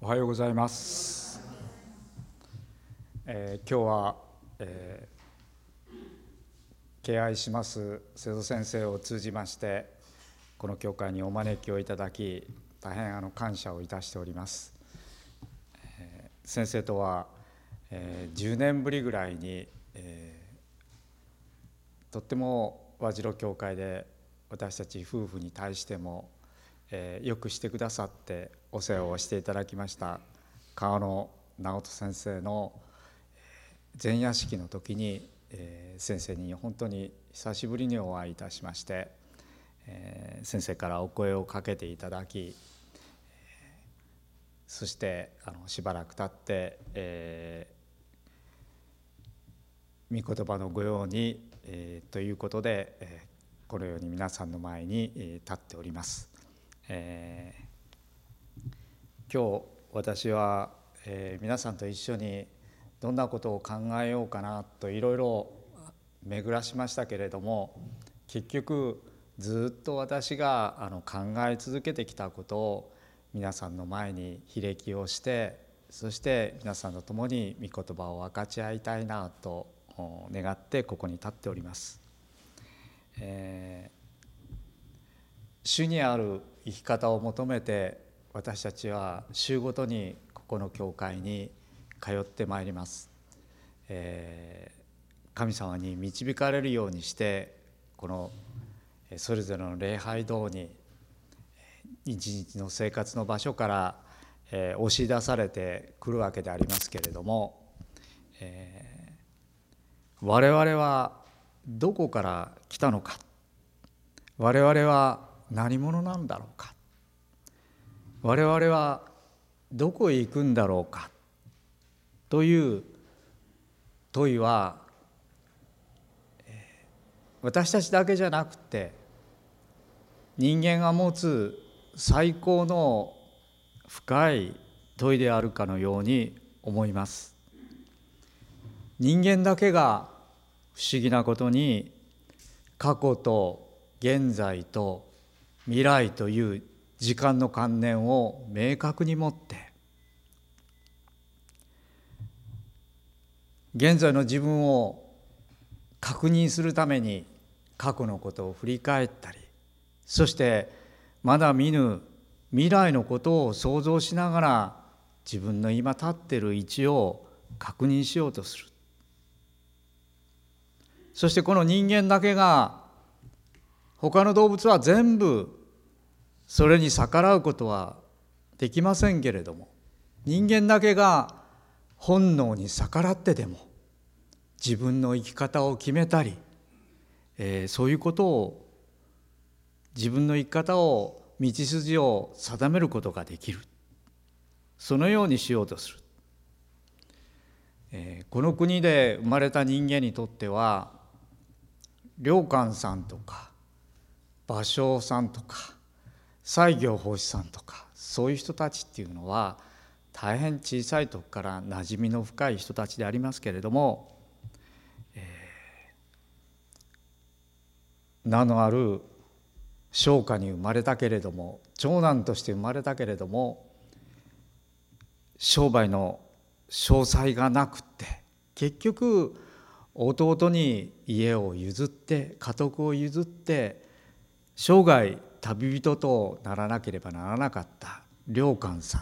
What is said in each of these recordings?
おはようございます。今日は、敬愛します瀬戸先生を通じましてこの教会にお招きをいただき、大変感謝をいたしております。先生とは、10年ぶりぐらいに、とっても和白教会で私たち夫婦に対してもよくしてくださってお世話をしていただきました川野直人先生の前夜式の時に、先生に本当に久しぶりにお会いいたしまして、先生からお声をかけていただき、そしてしばらく経って、御言葉の御用に、ということで、このように皆さんの前に立っております。今日私は、皆さんと一緒にどんなことを考えようかなといろいろ巡らしましたけれども、結局ずっと私が考え続けてきたことを皆さんの前に披歴をして、そして皆さんと共に御言葉を分かち合いたいなと願ってここに立っております。主にある生き方を求めて私たちは週ごとにここの教会に通ってまいります。神様に導かれるようにしてこのそれぞれの礼拝堂に一日の生活の場所から押し出されてくるわけでありますけれども、我々はどこから来たのか、我々は何者なんだろうか、我々はどこへ行くんだろうかという問いは、私たちだけじゃなくて人間が持つ最高の深い問いであるかのように思います。人間だけが不思議なことに過去と現在と未来という時間の観念を明確に持って、現在の自分を確認するために過去のことを振り返ったり、そしてまだ見ぬ未来のことを想像しながら自分の今立っている位置を確認しようとする。そしてこの人間だけが、他の動物は全部それに逆らうことはできませんけれども、人間だけが本能に逆らってでも自分の生き方を決めたり、そういうことを、自分の生き方を、道筋を定めることができる。そのようにしようとする。この国で生まれた人間にとっては、良寛さんとか芭蕉さんとか西行法師さんとか、そういう人たちっていうのは大変小さい時から馴染みの深い人たちでありますけれども、名のある商家に生まれたけれども、長男として生まれたけれども、商売の詳細がなくって、結局弟に家を譲って、家督を譲って生涯旅人とならなければならなかった良寛さん。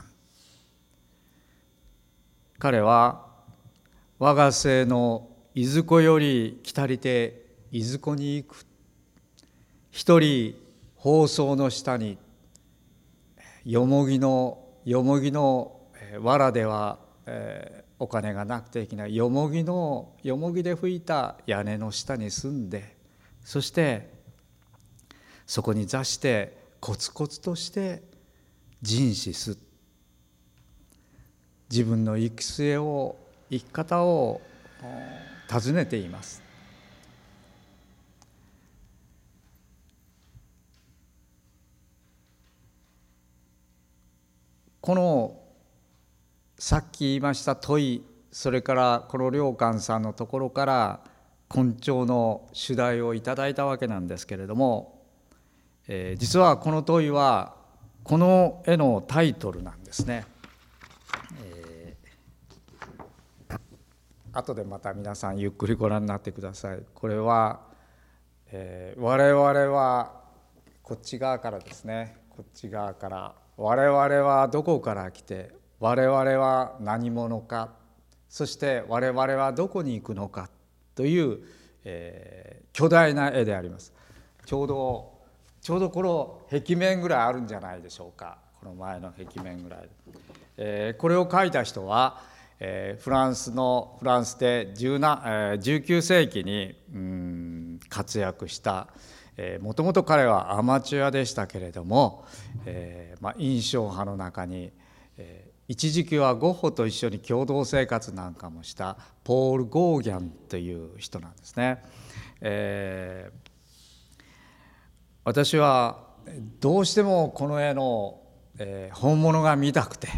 彼は我が姓のいずこより来たりていずこに行く。一人疱草の下によもぎの藁では、お金がなくてできないよもぎで拭いた屋根の下に住んで、そしてそこに座してコツコツとして尽思す、自分の行く末を、生き方を尋ねています。このさっき言いました問い、それからこの良寛さんのところから根頂の主題をいただいたわけなんですけれども、実はこの問いはこの絵のタイトルなんですね。 後でまた皆さんゆっくりご覧になってください。これは、我々はこっち側からですね、こっち側から我々はどこから来て、我々は何者か、そして我々はどこに行くのかという、巨大な絵であります。ちょうどこの壁面ぐらいあるんじゃないでしょうか。この前の壁面ぐらい、これを描いた人は、フランスで19世紀に活躍した、もともと彼はアマチュアでしたけれども、印象派の中に、一時期はゴッホと一緒に共同生活なんかもしたポール・ゴーギャンという人なんですね。私はどうしてもこの絵の、本物が見たくて、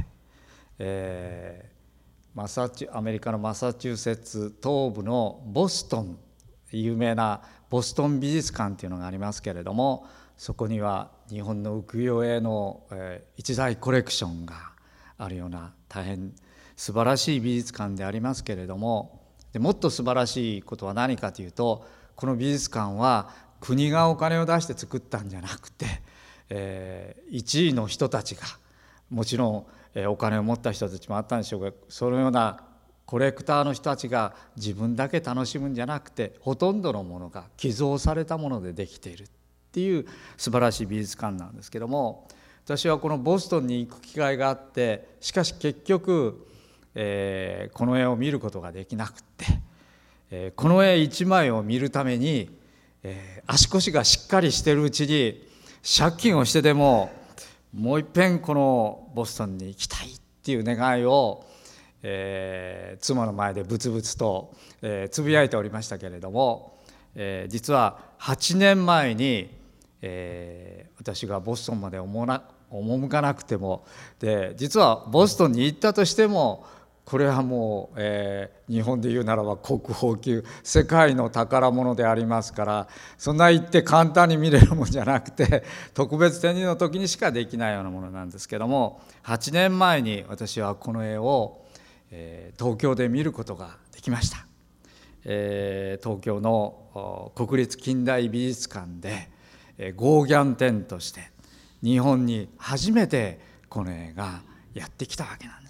アメリカのマサチューセッツ東部のボストン、有名なボストン美術館というのがありますけれども、そこには日本の浮世絵の、一大コレクションがあるような大変素晴らしい美術館でありますけれども、もっと素晴らしいことは何かというと、この美術館は国がお金を出して作ったんじゃなくて、一位の人たちが、もちろんお金を持った人たちもあったんでしょうが、そのようなコレクターの人たちが自分だけ楽しむんじゃなくて、ほとんどのものが寄贈されたものでできているっていう素晴らしい美術館なんですけども、私はこのボストンに行く機会があって、しかし結局、この絵を見ることができなくて、この絵一枚を見るために、足腰がしっかりしてるうちに借金をしてでももう一遍このボストンに行きたいっていう願いを、妻の前でブツブツと、つぶやいておりましたけれども、実は8年前に、私がボストンまで赴かなくても、で実はボストンに行ったとしても、これはもう、日本で言うならば国宝級世界の宝物でありますから、そんな言って簡単に見れるもんじゃなくて、特別展示の時にしかできないようなものなんですけども、8年前に私はこの絵を、東京で見ることができました。東京の国立近代美術館で、ゴーギャン展として日本に初めてこの絵がやってきたわけなんです。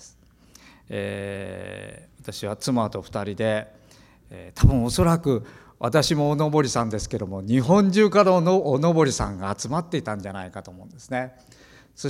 私は妻と2人で、多分おそらく私もおのぼりさんですけども、日本中からのおのぼりさんが集まっていたんじゃないかと思うんですね。そして、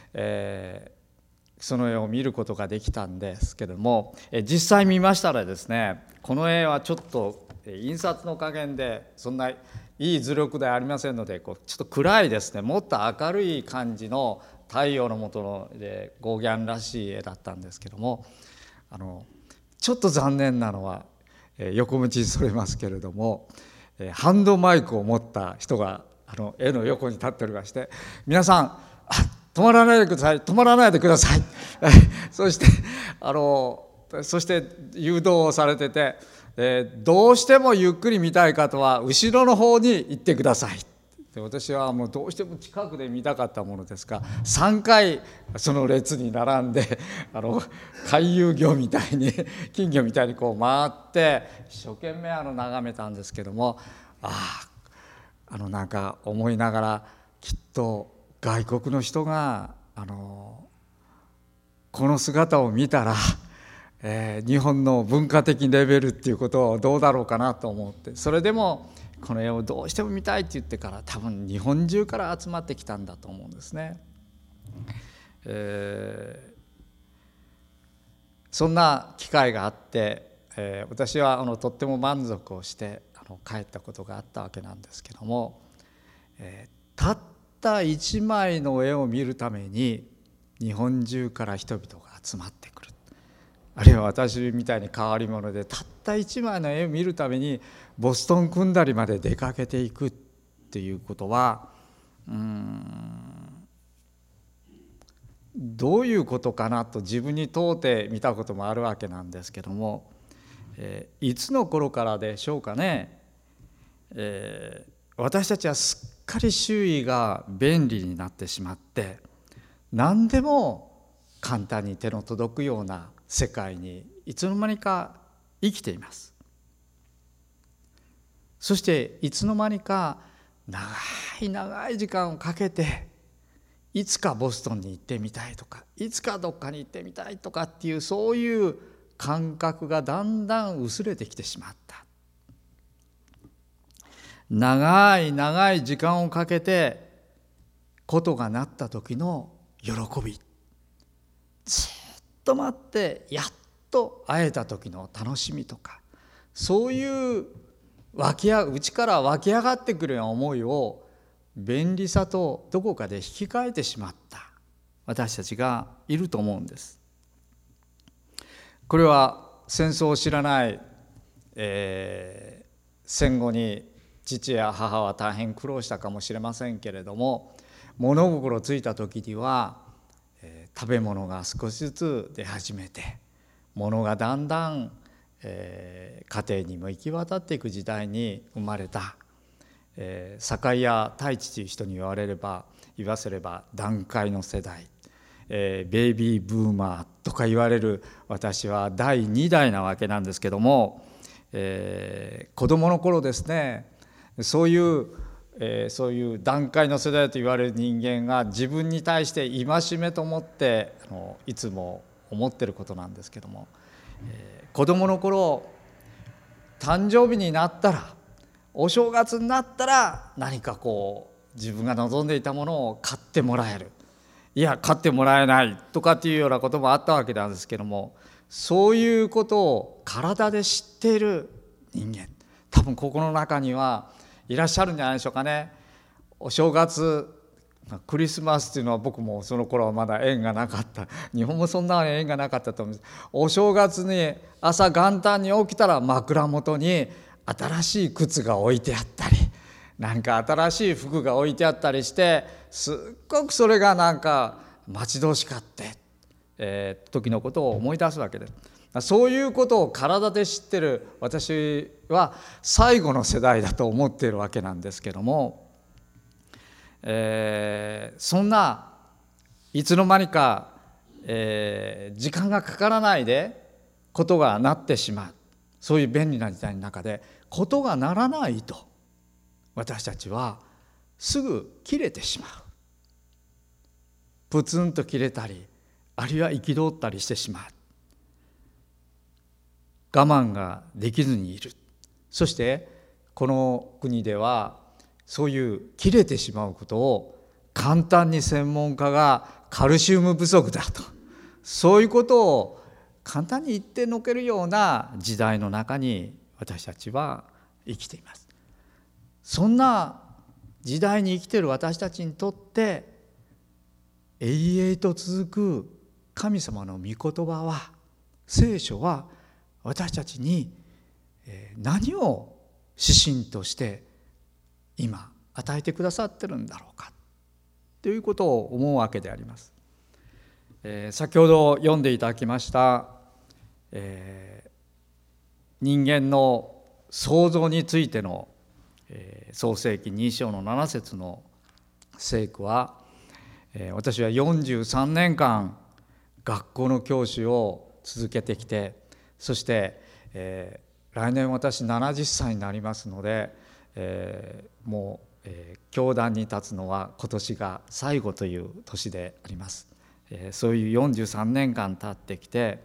その絵を見ることができたんですけども、実際見ましたらですね、この絵はちょっと印刷の加減でそんないい図力ではありませんので、ちょっと暗いですね、もっと明るい感じの太陽の下のゴーギャンらしい絵だったんですけども、ちょっと残念なのは、横道にそれますけれども、ハンドマイクを持った人が絵の横に立っておりまして、皆さん止まらないでください、止まらないでくださいそして誘導をされてて、どうしてもゆっくり見たい方は後ろの方に行ってください。で私はもうどうしても近くで見たかったものですが、3回その列に並んで回遊魚みたいに金魚みたいにこう回って一生懸命眺めたんですけども、なんか思いながら、きっと外国の人がこの姿を見たら、日本の文化的レベルっていうことをどうだろうかなと思って、それでもこの絵をどうしても見たいって言ってから、多分日本中から集まってきたんだと思うんですね。そんな機会があって、私はとっても満足をして帰ったことがあったわけなんですけども、たった一枚の絵を見るために日本中から人々が集まってくる、あるいは私みたいに変わり者でたった一枚の絵を見るためにボストンくんだりまで出かけていくっていうことは、どういうことかなと自分に問うてみたこともあるわけなんですけども、いつの頃からでしょうかね、私たちはすっかり周囲が便利になってしまって、何でも簡単に手の届くような世界にいつの間にか生きています。そしていつの間にか長い長い時間をかけて、いつかボストンに行ってみたいとか、いつかどっかに行ってみたいとかっていう、そういう感覚がだんだん薄れてきてしまった。長い長い時間をかけてことがなった時の喜び、ずっと待ってやっと会えた時の楽しみとか、そういう内から湧き上がってくるような思いを便利さとどこかで引き換えてしまった私たちがいると思うんです。これは戦争を知らない、戦後に父や母は大変苦労したかもしれませんけれども、物心ついた時には、食べ物が少しずつ出始めて、物がだんだん、家庭にも行き渡っていく時代に生まれた、堺屋太一という人に言わせれば団塊の世代、ベイビーブーマーとか言われる私は第2代なわけなんですけども、子供の頃ですね、そういう団塊の世代と言われる人間が自分に対して戒めと思っていつも思ってることなんですけども、子供の頃誕生日になったら、お正月になったら何か自分が望んでいたものを買ってもらえる、いや買ってもらえないとかっていうようなこともあったわけなんですけども、そういうことを体で知っている人間、多分ここの中にはいらっしゃるんじゃないでしょうかね。お正月、クリスマスっていうのは僕もその頃はまだ縁がなかった、日本もそんな縁がなかったと思うんです。お正月に朝元旦に起きたら枕元に新しい靴が置いてあったり、なんか新しい服が置いてあったりして、すっごくそれがなんか待ち遠しかって、時のことを思い出すわけです。そういうことを体で知ってる私は最後の世代だと思っているわけなんですけども、そんないつの間にか、時間がかからないでことがなってしまう、そういう便利な時代の中でことがならないと私たちはすぐ切れてしまう。プツンと切れたり、あるいは憤ったりしてしまう。我慢ができずにいる。そしてこの国ではそういう切れてしまうことを簡単に専門家がカルシウム不足だと、そういうことを簡単に言ってのけるような時代の中に私たちは生きています。そんな時代に生きている私たちにとって永遠と続く神様の御言葉は、聖書は私たちに何を指針として今与えてくださってるんだろうかということを思うわけであります。先ほど読んでいただきました、人間の創造についての、創世記2章の7節の聖句は、私は43年間学校の教師を続けてきて、そして、来年私70歳になりますので、もう、教壇に立つのは今年が最後という年であります。そういう43年間経ってきて、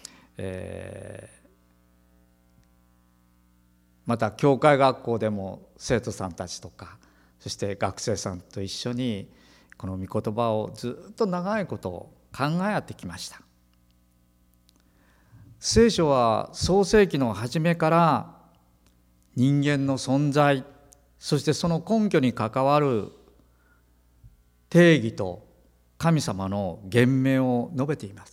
また教会学校でも生徒さんたちとか、そして学生さんと一緒にこの御言葉をずっと長いことを考えてきました。聖書は創世記の初めから人間の存在、そしてその根拠に関わる定義と神様の言明を述べています。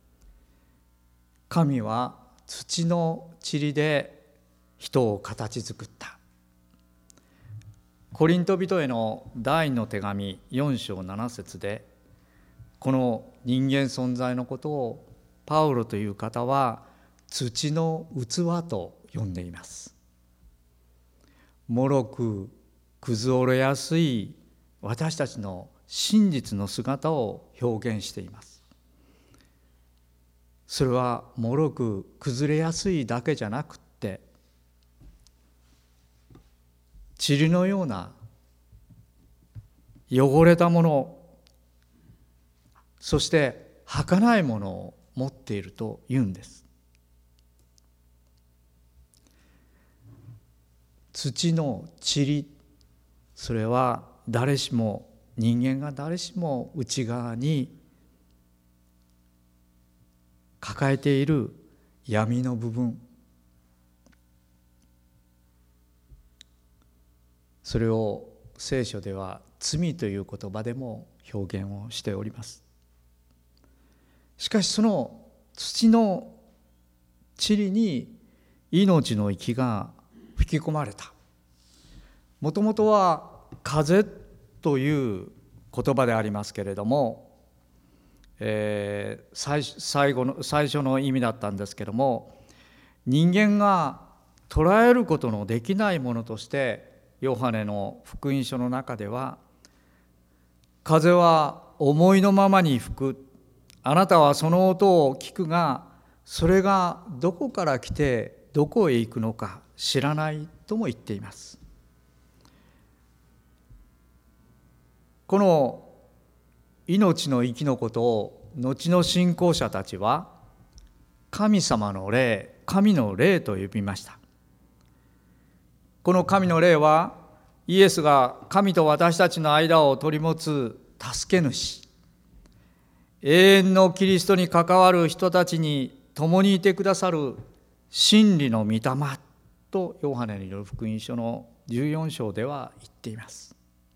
神は土の塵で人を形作った。コリント人への第2の手紙4章7節で、この人間存在のことをパウロという方は土の器と呼んでいます。脆く崩れやすい私たちの真実の姿を表現しています。 それは脆く崩れやすいだけじゃなくって、塵のような汚れたもの、そして儚いものを持っていると言うんです。土の塵、それは誰しも、人間が誰しも内側に抱えている闇の部分、それを聖書では罪という言葉でも表現をしております。しかしその土の塵に命の息が吹き込まれた。もともとは風という言葉でありますけれども、最初の意味だったんですけれども、人間が捉えることのできないものとしてヨハネの福音書の中では、風は思いのままに吹く、あなたはその音を聞くが、それがどこから来てどこへ行くのか知らないとも言っています。この命の息のことを後の信仰者たちは神様の霊、神の霊と呼びました。この神の霊はイエスが神と私たちの間を取り持つ助け主、永遠のキリストに関わる人たちに共にいてくださる真理の御霊とヨハネによる福音書の14章では言っています。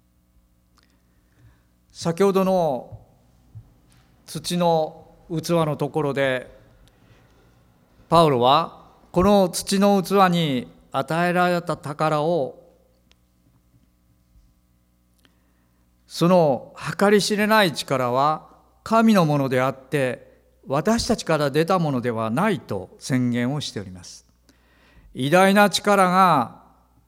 先ほどの土の器のところでパウロはこの土の器に与えられた宝を、その計り知れない力は神のものであって私たちから出たものではないと宣言をしております。偉大な力が、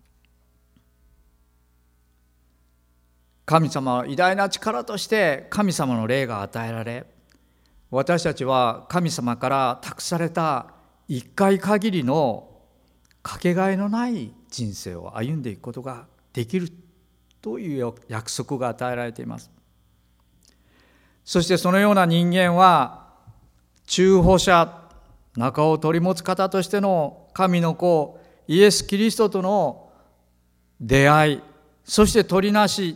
神様は偉大な力として神様の霊が与えられ、私たちは神様から託された一回限りのかけがえのない人生を歩んでいくことができるという約束が与えられています。そしてそのような人間は中保者、中を取り持つ方としての神の子イエス・キリストとの出会い、そして取りなし、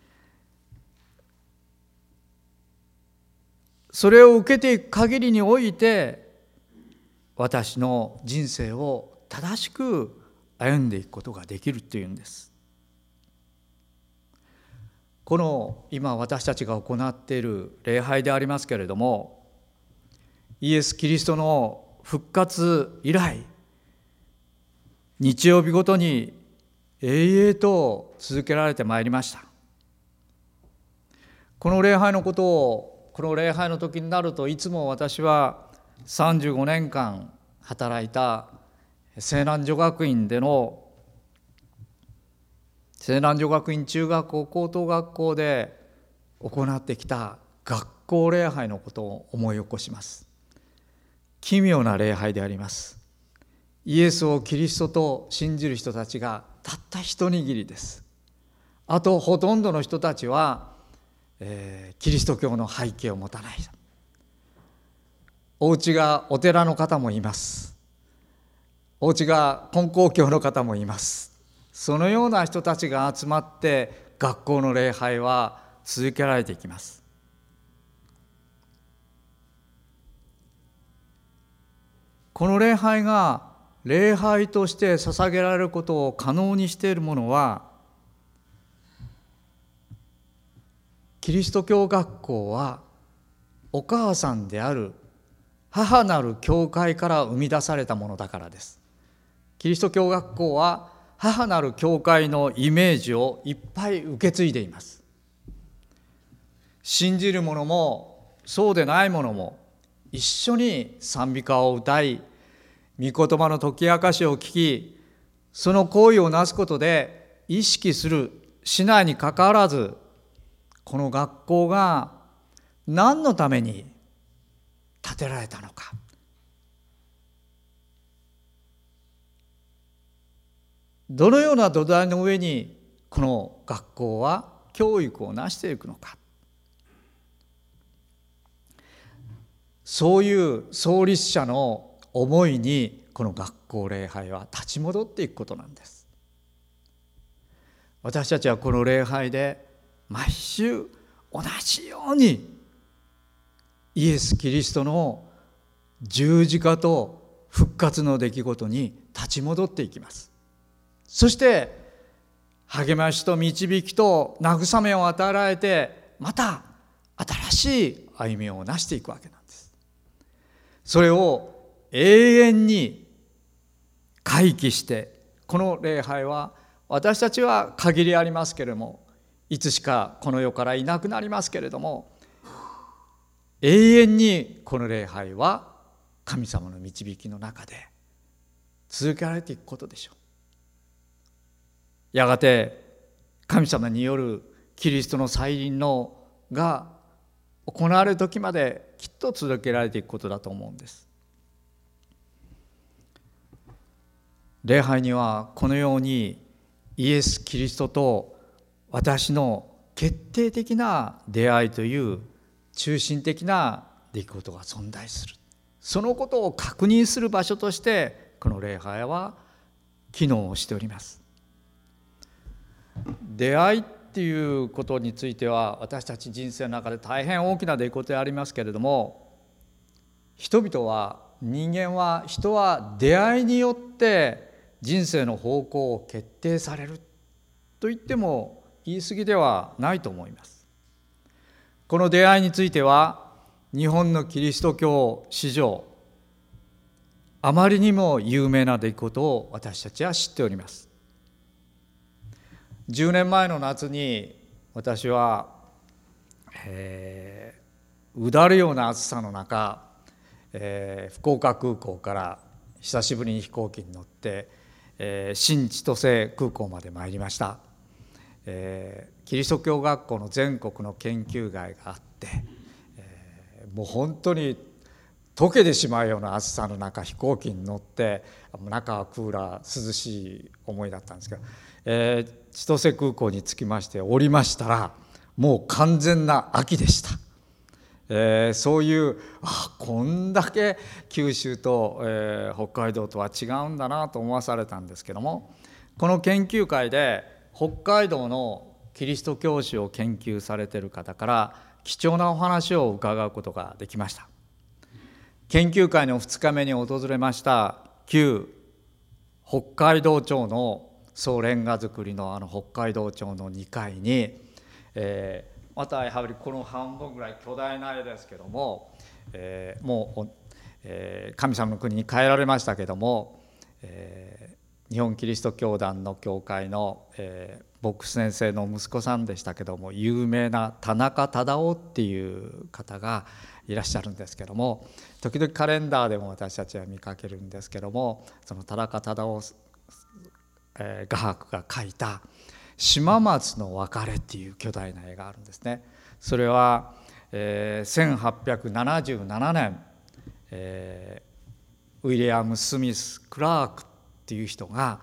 それを受けていく限りにおいて私の人生を正しく歩んでいくことができるというんです。この今私たちが行っている礼拝でありますけれども、イエス・キリストの復活以来、日曜日ごとに永遠と続けられてまいりました。この礼拝のことを、この礼拝の時になるといつも私は35年間働いた西南女学院での、西南女学院中学校高等学校で行ってきた学校礼拝のことを思い起こします。奇妙な礼拝であります。イエスをキリストと信じる人たちがたった一握りです。あとほとんどの人たちは、キリスト教の背景を持たない。お家がお寺の方もいます。お家が根高教の方もいます。そのような人たちが集まって学校の礼拝は続けられていきます。この礼拝が礼拝として捧げられることを可能にしているものは、キリスト教学校はお母さんである母なる教会から生み出されたものだからです。キリスト教学校は母なる教会のイメージをいっぱい受け継いでいます。信じる者もそうでない者も一緒に賛美歌を歌い、御言葉の解き明かしを聞き、その行為をなすことで意識するしないにかかわらず、この学校が何のために建てられたのか、 どのような土台の上にこの学校は教育をなしていくのか、そういう創立者の思いにこの学校礼拝は立ち戻っていくことなんです。私たちはこの礼拝で毎週同じようにイエス・キリストの十字架と復活の出来事に立ち戻っていきます。そして励ましと導きと慰めを与えられて、また新しい歩みをなしていくわけなんです。それを永遠に回帰して、この礼拝は私たちは限りありますけれども、いつしかこの世からいなくなりますけれども、永遠にこの礼拝は神様の導きの中で続けられていくことでしょう。やがて神様によるキリストの再臨のが行われる時まできっと続けられていくことだと思うんです。礼拝にはこのようにイエス・キリストと私の決定的な出会いという中心的な出来事が存在する。そのことを確認する場所としてこの礼拝は機能をしております。出会いっていうことについては私たち人生の中で大変大きな出来事でありますけれども、人々は人は出会いによって人生の方向を決定されると言っても言い過ぎではないと思います。この出会いについては日本のキリスト教史上あまりにも有名な出来事を私たちは知っております。10年前の夏に私は、うだるような暑さの中、福岡空港から久しぶりに飛行機に乗って、新千歳空港まで参りました。キリスト教学校の全国の研究会があって、もう本当に溶けてしまうような暑さの中飛行機に乗って、中はクーラー涼しい思いだったんですけど、千歳空港に着きまして降りましたらもう完全な秋でした。そういうこんだけ九州と、北海道とは違うんだなと思わされたんですけども、この研究会で北海道のキリスト教史を研究されている方から貴重なお話を伺うことができました。研究会の2日目に訪れました旧北海道庁の総レンガ造りの北海道庁の2階に、またやはりこの半分ぐらい巨大な絵ですけども、もう、神様の国に帰られましたけども、日本キリスト教団の教会の、牧師先生の息子さんでしたけども、有名な田中忠夫っていう方がいらっしゃるんですけども、時々カレンダーでも私たちは見かけるんですけども、その田中忠夫画伯が描いた島松の別れっていう巨大な絵があるんですね。それは、1877年、ウィリアム・スミス・クラークっていう人が、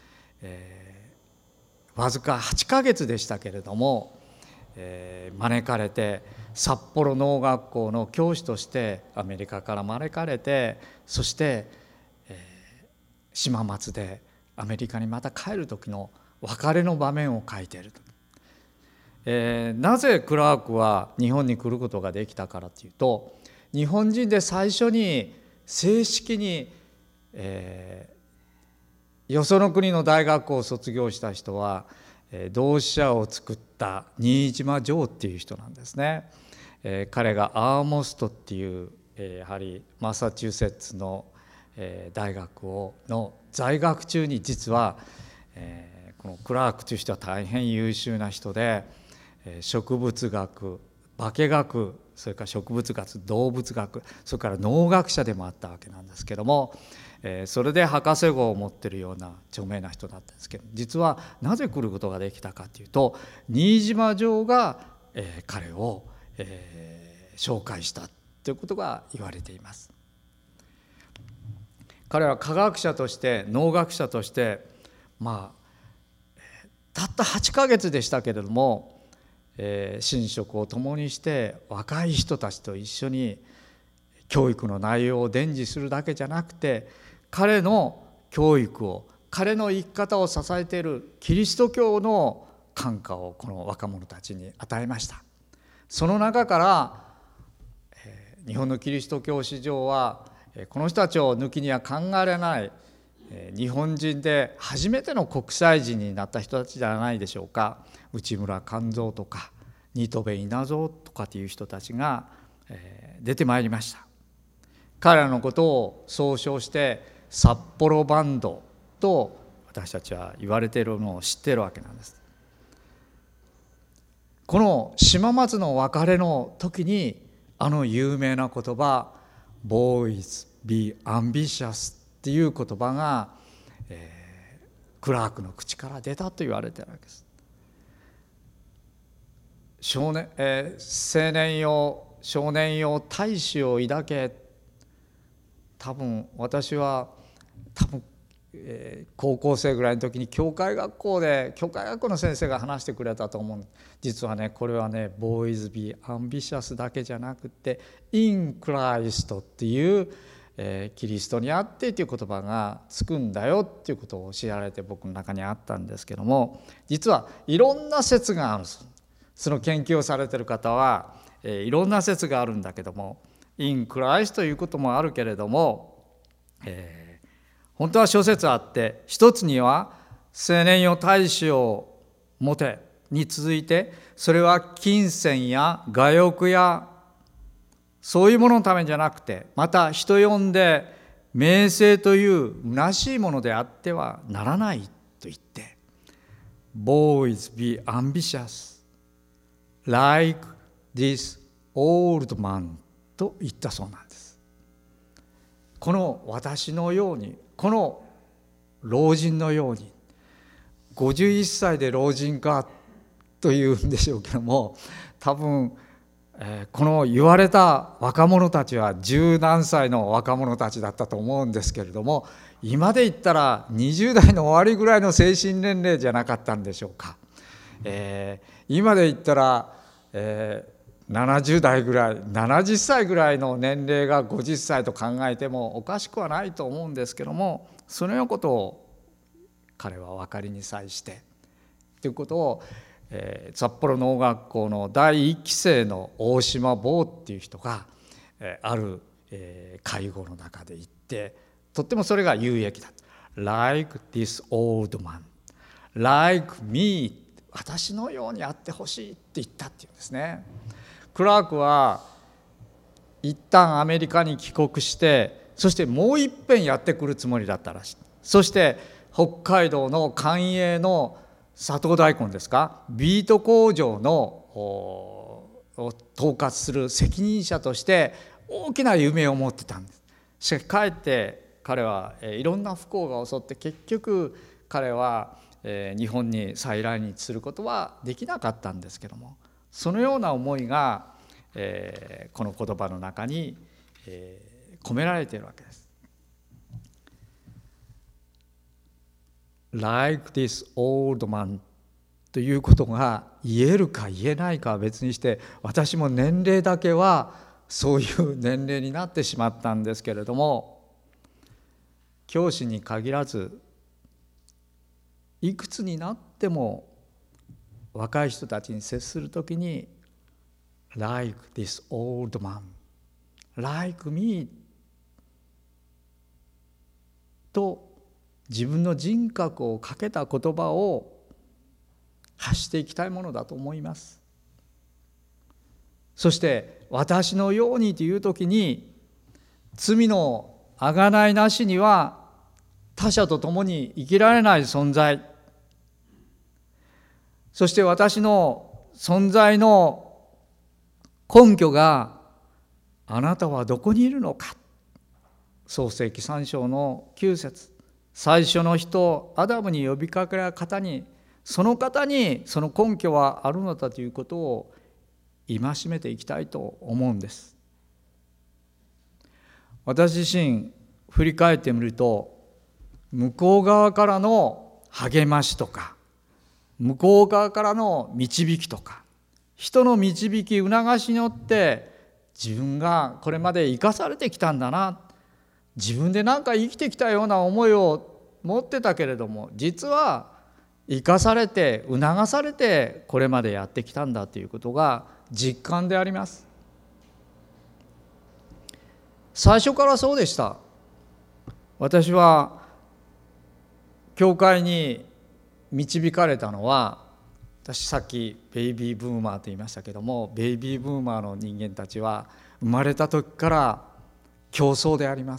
わずか8ヶ月でしたけれども、招かれて札幌農学校の教師としてアメリカから招かれて、そして、島松でアメリカにまた帰る時の別れの場面を描いていると。なぜクラークは日本に来ることができたからというと、日本人で最初に正式に、よその国の大学校を卒業した人は、同志社を作った新島ジョーっていう人なんですね。彼がアーモストっていう、やはりマサチューセッツの、大学の在学中に実は、このクラークという人は大変優秀な人で、植物学、化学、それから植物学、動物学、それから農学者でもあったわけなんですけども、それで博士号を持っているような著名な人だったんですけど、実はなぜ来ることができたかというと、新島城が、彼を、紹介したということが言われています。彼は科学者として農学者として、 たった8ヶ月でしたけれども、寝食を共にして若い人たちと一緒に教育の内容を伝授するだけじゃなくて、彼の教育を、彼の生き方を支えているキリスト教の感化をこの若者たちに与えました。その中から日本のキリスト教史上はこの人たちを抜きには考えられない日本人で初めての国際人になった人たちじゃないでしょうか。内村勘三とか新渡戸稲造とかという人たちが出てまいりました。彼らのことを総称して札幌バンドと私たちは言われているのを知っているわけなんです。この島松の別れの時にあの有名な言葉 Boys be ambitious っていう言葉が、クラークの口から出たと言われているわけです。少年よ大志を抱け。多分私は高校生ぐらいの時に教会学校の先生が話してくれたと思う。実はね、これはね Boys be ambitious だけじゃなくて In Christ っていう、キリストにあってという言葉がつくんだよっていうことを教えられて僕の中にあったんですけども、実はいろんな説がある。その研究をされている方はいろんな説があるんだけども、In Christ ということもあるけれども、本当は諸説あって、一つには青年よ大志を持てに続いて、それは金銭や我欲やそういうもののためじゃなくて、また人呼んで名声という虚しいものであってはならないと言って、 Boys be ambitious like this old man と言ったそうなんです。この私のように、この老人のように、51歳で老人かというんでしょうけども、多分この言われた若者たちは十何歳の若者たちだったと思うんですけれども、今で言ったら20代の終わりぐらいの精神年齢じゃなかったんでしょうか。今で言ったら、70代ぐらい、70歳ぐらいの年齢が50歳と考えてもおかしくはないと思うんですけども、そのようなことを彼は分かりに際してということを、札幌農学校の第1期生の大島坊っていう人が、ある、会合の中で言って、とってもそれが有益だ。Like this old man, like me、 私のようにあってほしいって言ったっていうんですね。クラークは一旦アメリカに帰国して、そしてもう一遍やってくるつもりだったらしい。そして北海道の官営の砂糖大根ですか、ビート工場の統括する責任者として大きな夢を持ってたんです。しかしかえって彼はいろんな不幸が襲って、結局彼は日本に再来日することはできなかったんですけども、そのような思いがこの言葉の中に込められているわけです。Like this old man ということが言えるか言えないかは別にして、私も年齢だけはそういう年齢になってしまったんですけれども、教師に限らずいくつになっても若い人たちに接するときに Like this old man, like me と自分の人格をかけた言葉を発していきたいものだと思います。そして私のようにというときに、罪の贖いなしには他者と共に生きられない存在、そして私の存在の根拠が、あなたはどこにいるのか。創世記3章の9節、最初の人アダムに呼びかけられた方に、その方にその根拠はあるのだということを戒めていきたいと思うんです。私自身振り返ってみると、向こう側からの励ましとか向こう側からの導きとか、人の導き促しによって自分がこれまで生かされてきたんだな、自分でなんか生きてきたような思いを持ってたけれども、実は生かされて促されてこれまでやってきたんだということが実感であります。最初からそうでした。私は教会に導かれたのは、私さっきベイビーブーマーと言いましたけども、ベイビーブーマーの人間たちは生まれた時から競争であります。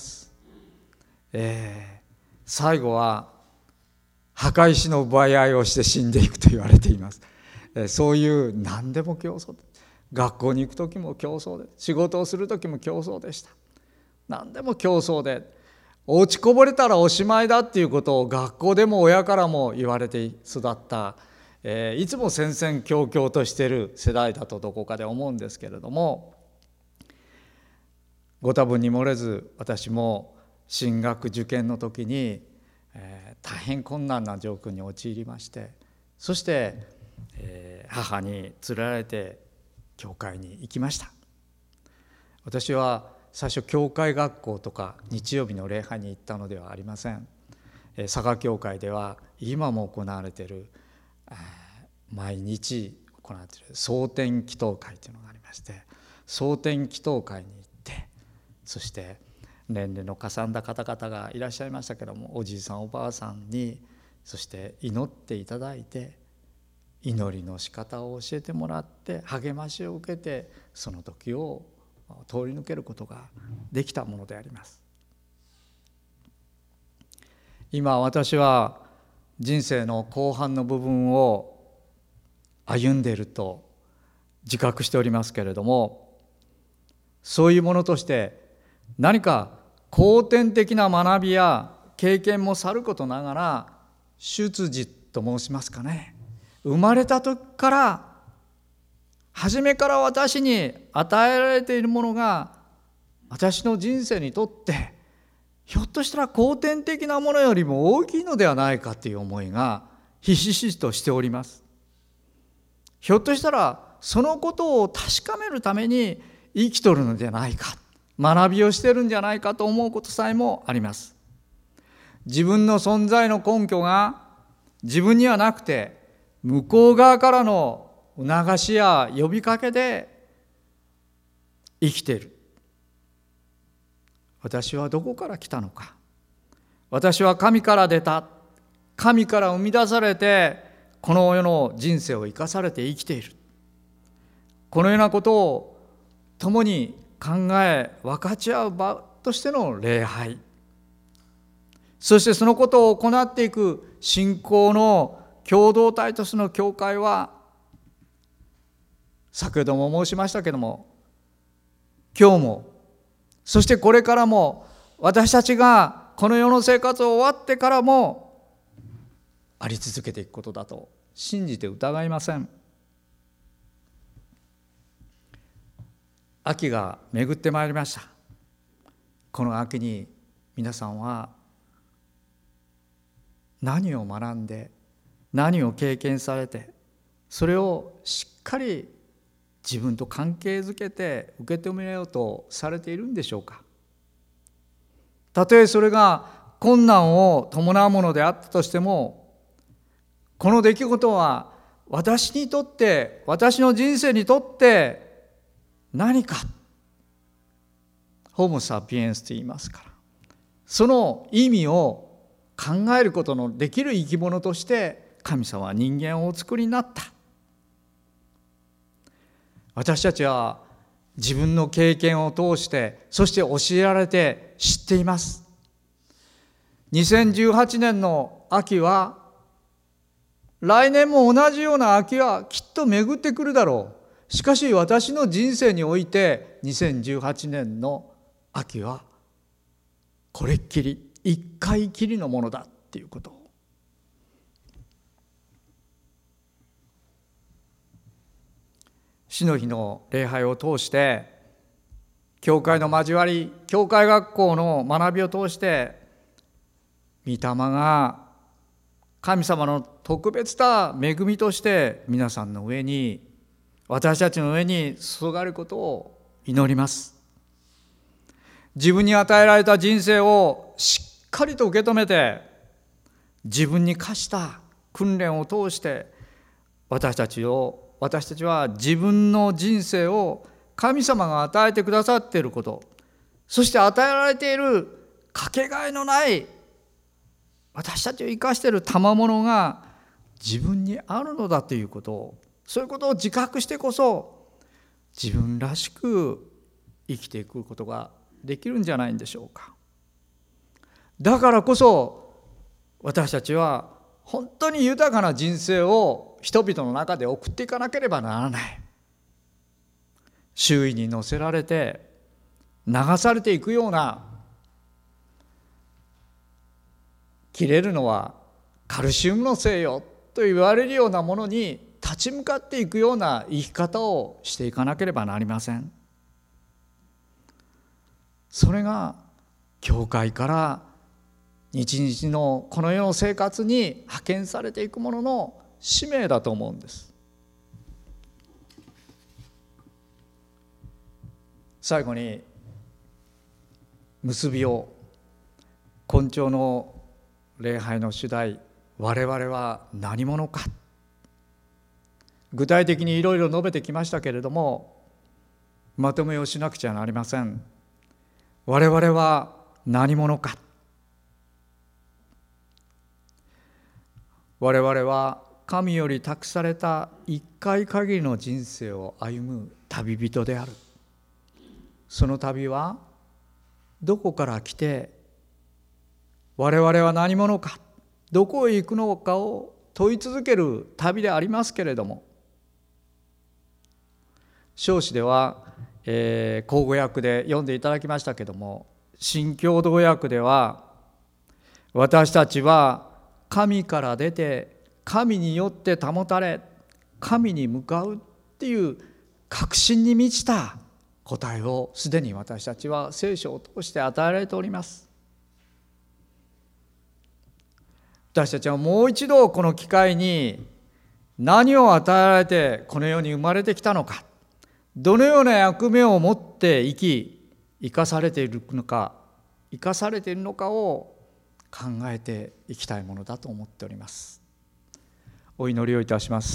最後は墓石の奪い合いをして死んでいくと言われています。そういう何でも競争で、学校に行く時も競争で、仕事をする時も競争でした。何でも競争で、落ちこぼれたらおしまいだっていうことを学校でも親からも言われて育った、いつも戦々恐々としている世代だとどこかで思うんですけれども、ご多分に漏れず私も進学受験の時に、大変困難な状況に陥りまして、そして、母に連れられて教会に行きました。私は最初教会学校とか日曜日の礼拝に行ったのではありません。佐賀教会では今も行われている、毎日行われている蒼天祈祷会というのがありまして、蒼天祈祷会に行って、そして年齢のかさんだ方々がいらっしゃいましたけども、おじいさんおばあさんにそして祈っていただいて、祈りの仕方を教えてもらって励ましを受けて、その時を通り抜けることができたものであります。今私は人生の後半の部分を歩んでいると自覚しておりますけれども、そういうものとして何か後天的な学びや経験もさることながら、出自と申しますかね、生まれた時から初めから私に与えられているものが、私の人生にとってひょっとしたら後天的なものよりも大きいのではないかという思いがひしひしとしております。ひょっとしたらそのことを確かめるために生きとるのではないか、学びをしているんじゃないかと思うことさえもあります。自分の存在の根拠が自分にはなくて、向こう側からの促しや呼びかけで生きている。私はどこから来たのか、私は神から出た、神から生み出されてこの世の人生を生かされて生きている。このようなことを共に考え分かち合う場としての礼拝、そしてそのことを行っていく信仰の共同体としての教会は、先ほども申しましたけども、今日もそしてこれからも、私たちがこの世の生活を終わってからもあり続けていくことだと信じて疑いません。秋が巡ってまいりました。この秋に皆さんは何を学んで、何を経験されて、それをしっかり自分と関係づけて受け止めようとされているんでしょうか。たとえそれが困難を伴うものであったとしても、この出来事は私にとって、私の人生にとって何か、ホモ・サピエンスと言いますから、その意味を考えることのできる生き物として神様は人間をお作りになった。私たちは自分の経験を通して、そして教えられて知っています。2018年の秋は、来年も同じような秋はきっと巡ってくるだろう。しかし私の人生において2018年の秋はこれっきり、一回きりのものだっていうことを、死の日の礼拝を通して、教会の交わり、教会学校の学びを通して、御霊が神様の特別な恵みとして皆さんの上に、私たちの上に注がれることを祈ります。自分に与えられた人生をしっかりと受け止めて、自分に課した訓練を通して私たちは自分の人生を神様が与えてくださっていること、そして与えられているかけがえのない私たちを生かしている賜物が自分にあるのだということを、そういうことを自覚してこそ自分らしく生きていくことができるんじゃないんでしょうか。だからこそ私たちは本当に豊かな人生を人々の中で送っていかなければならない。周囲に乗せられて流されていくような、切れるのはカルシウムのせいよと言われるようなものに立ち向かっていくような生き方をしていかなければなりません。それが教会から日々のこの世の生活に派遣されていくものの使命だと思うんです。最後に結びを、今朝の礼拝の主題、我々は何者か、具体的にいろいろ述べてきましたけれども、まとめをしなくちゃなりません。我々は何者か。我々は神より託された一回限りの人生を歩む旅人である。その旅はどこから来て、我々は何者か、どこへ行くのかを問い続ける旅でありますけれども、唱詞では、口語訳で読んでいただきましたけれども、新共同訳では、私たちは神から出て神によって保たれ神に向かうっていう確信に満ちた答えをすでに私たちは聖書を通して与えられております。私たちはもう一度この機会に、何を与えられてこの世に生まれてきたのか、どのような役目を持って生かされているのかを考えていきたいものだと思っております。お祈りをいたします。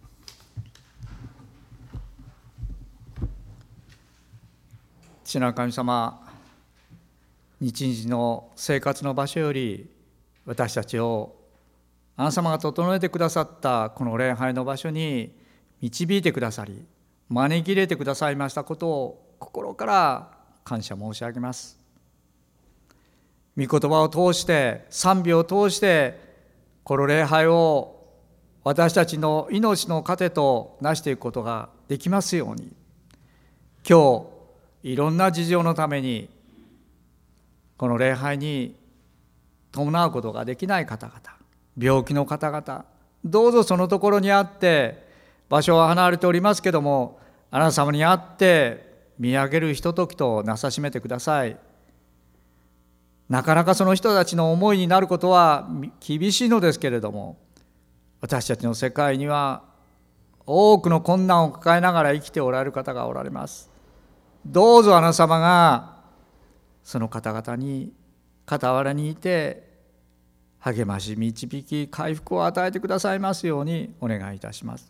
父なる神様、日々の生活の場所より私たちをあなた様が整えてくださったこの礼拝の場所に導いてくださり、招き入れてくださいましたことを心から感謝申し上げます。御言葉を通して、賛美を通してこの礼拝を私たちの命の糧となしていくことができますように、今日いろんな事情のためにこの礼拝に伴うことができない方々、病気の方々、どうぞそのところにあって、場所は離れておりますけども、あなた様にあって見上げるひとときとなさしめてください。なかなかその人たちの思いになることは厳しいのですけれども、私たちの世界には多くの困難を抱えながら生きておられる方がおられます。どうぞあなた様がその方々に傍らにいて励まし導き回復を与えてくださいますようにお願いいたします。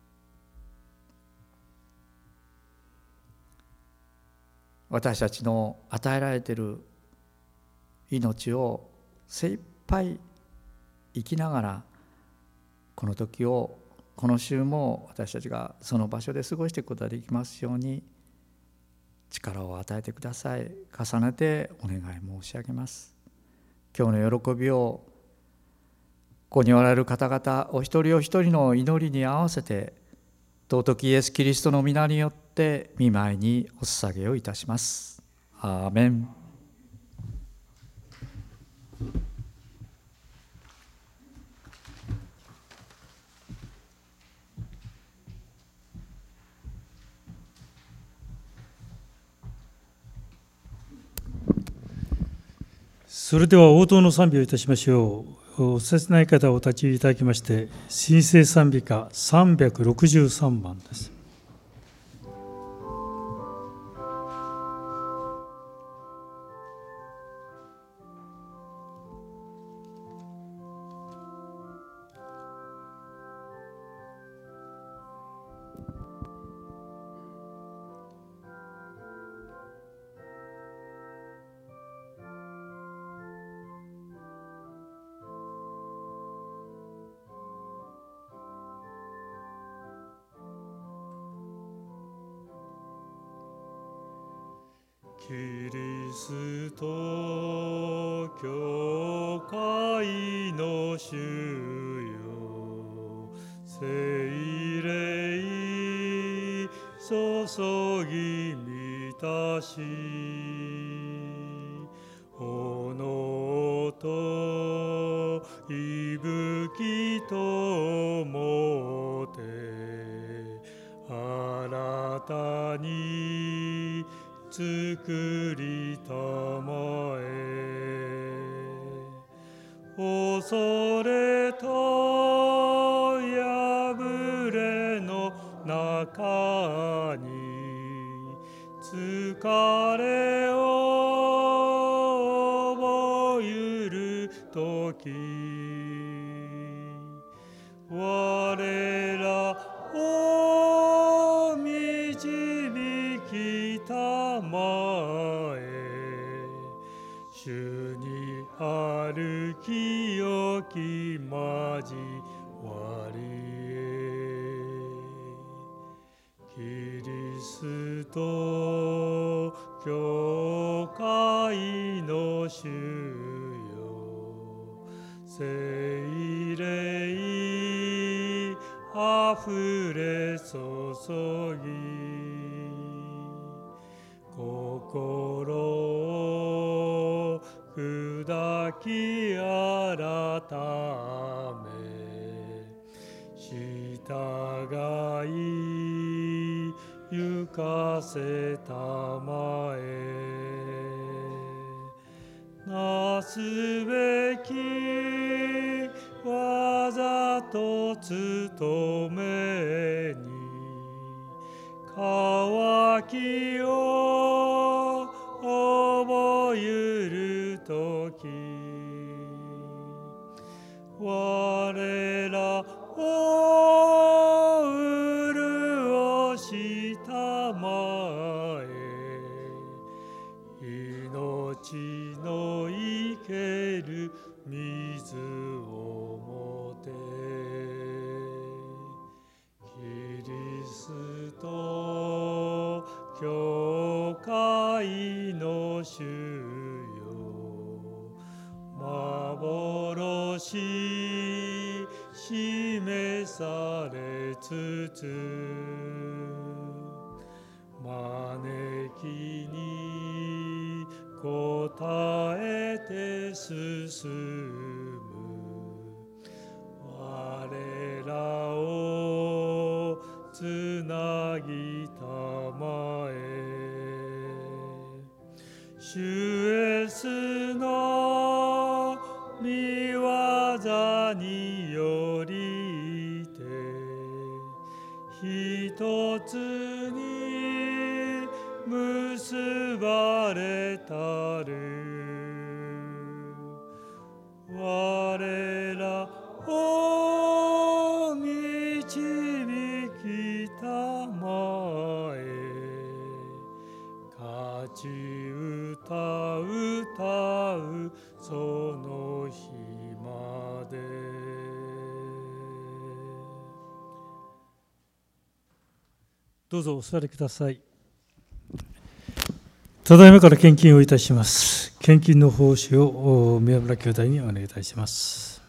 私たちの与えられている命を精一杯生きながら、この時を、この週も私たちがその場所で過ごしていくことができますように力を与えてください。重ねてお願い申し上げます。今日の喜びをここにおられる方々お一人お一人の祈りに合わせて、尊きイエス・キリストの皆によって御前にお捧げをいたします。アーメン。 それでは応答の賛美をいたしましょう。 お切ない方をお立ち入りいただきまして、新生賛美歌363番です。 キリスト教会の主よ、聖霊注ぎ満たし、炎と息吹ともて新たに作りたまえ、恐れと破れの中に疲れを覚えるとき、我らを導きたまえ、主に歩きよき交わりへ、キリスト教会の主よ、聖霊あふれ注ぎ、心を砕き改め、従い行かせたまえ、なすべき技と務めに渇きを覚えるとき、我らを潤したまえ、命の生ける水をもて、キリスト教会の主よ、幻示されつつ、招きに応えて進む、我らをつなぎたまえ、主イエスの御業によりて一つに結ばれたる、我らを導きたまえ、勝ち歌うその日まで。 どうぞお座りください。ただいまから献金をいたします。献金の奉仕を宮村兄弟にお願いいたします。